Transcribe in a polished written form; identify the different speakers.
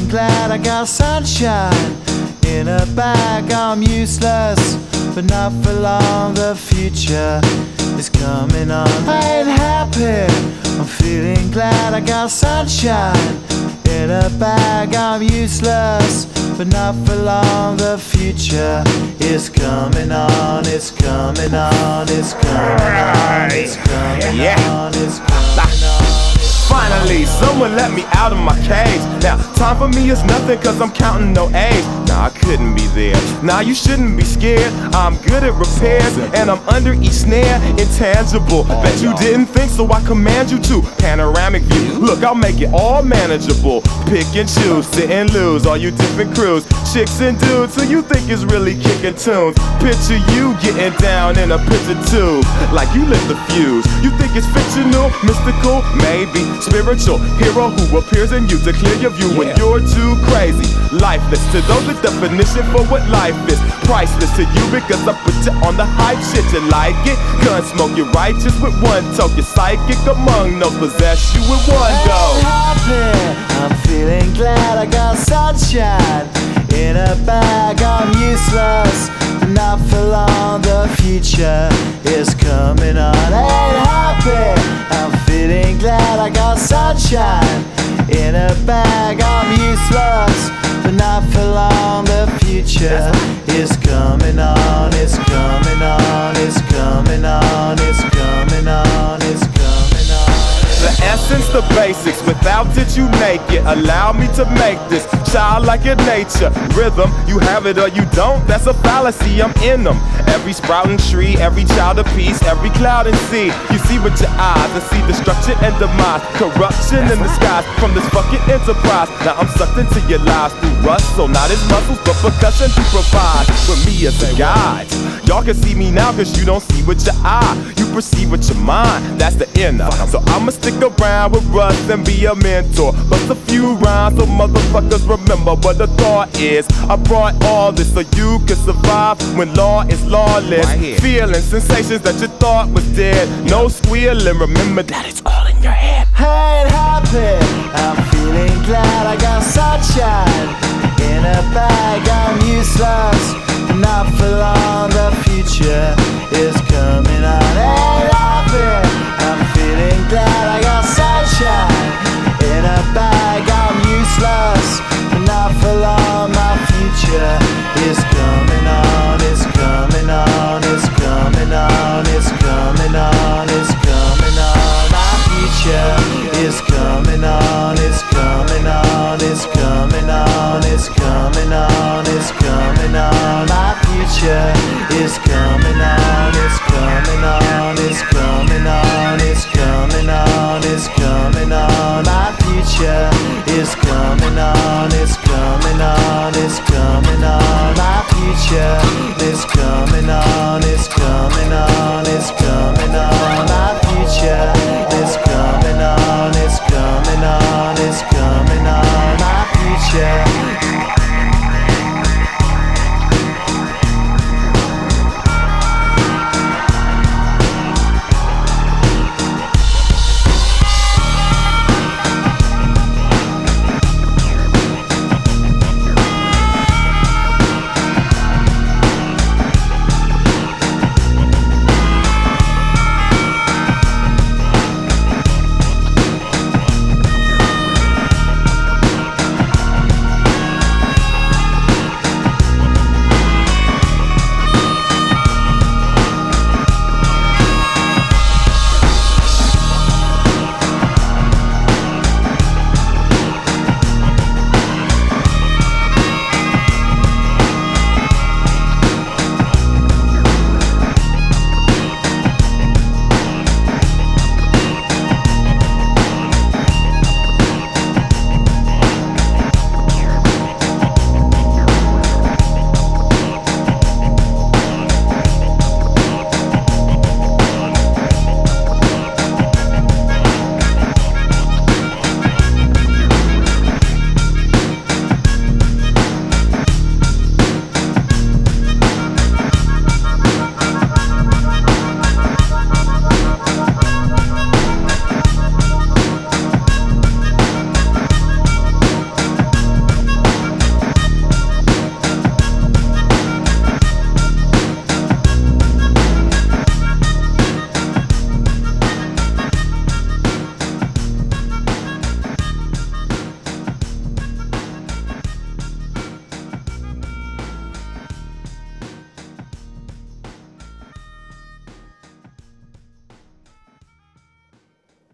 Speaker 1: feeling glad I got sunshine in a bag. I'm useless, but not for long. The future is coming on. I ain't happy. I'm feeling glad I got sunshine in a bag. I'm useless, but not for long. The future is coming on. It's coming on. It's coming on. It's coming on. It's coming on.
Speaker 2: Finally, someone let me out of my cage. Now, time for me is nothing cause I'm counting no A's. Nah, I couldn't be there. Nah, you shouldn't be scared. I'm good at repairs and I'm under each snare. Intangible, bet you didn't think, so I command you to. Panoramic view, look, I'll make it all manageable. Pick and choose, sit and lose, all you different crews. Chicks and dudes who you think is really kicking tunes. Picture you getting down in a picture tube, like you lit the fuse. You think it's fictional, mystical, maybe spiritual hero who appears in you to clear your view when you're too crazy. Lifeless to those, the definition for what life is. Priceless to you because I put you on the hype shit. You like it? Gun smoke, you're righteous with one toe. You're psychic among those, possess you with one go.
Speaker 1: I'm feeling glad I got sunshine in a bag. I'm useless, but not for long. The future is coming on. Ain't happy. I'm feeling glad I got sunshine in a bag. I'm useless, but not for long. The future is coming on. It's coming on. It's coming on. It's coming on. It's coming on.
Speaker 2: The essence, the basics, without it you make it. Allow me to make this childlike in nature. Rhythm, you have it or you don't, that's a fallacy, I'm in them. Every sprouting tree, every child of peace, every cloud and sea. You see with your eyes and see destruction and demise. Corruption in the skies from this fucking enterprise. Now I'm sucked into your lives through rust, so not as muscles but percussion to provide for me as a guide. Y'all can see me now cause you don't see with your eye. You perceive with your mind, that's the inner. So I'ma stick around with Russ and be a mentor. Bust a few rhymes so motherfuckers remember what the thought is. I brought all this so you can survive when law is lawless. Feeling sensations that you thought was dead. No squealing, remember that it's all in your head.
Speaker 1: I ain't happy. I'm feeling glad I got sunshine in a bag. I'm useless, not for long. The future is coming on. Ain't happy. I'm feeling glad I got sunshine in a bag. I'm useless, not for long. My future is coming on. It's coming on. It's coming on. It's coming on. It's coming on. My future is coming on. It's coming on. It's coming on. It's coming on. It's coming on. My future is coming on. It's coming on. It's coming on. It's coming on. It's coming on. My future is coming on. It's coming on. It's coming on. My future is coming on. It's coming on. It's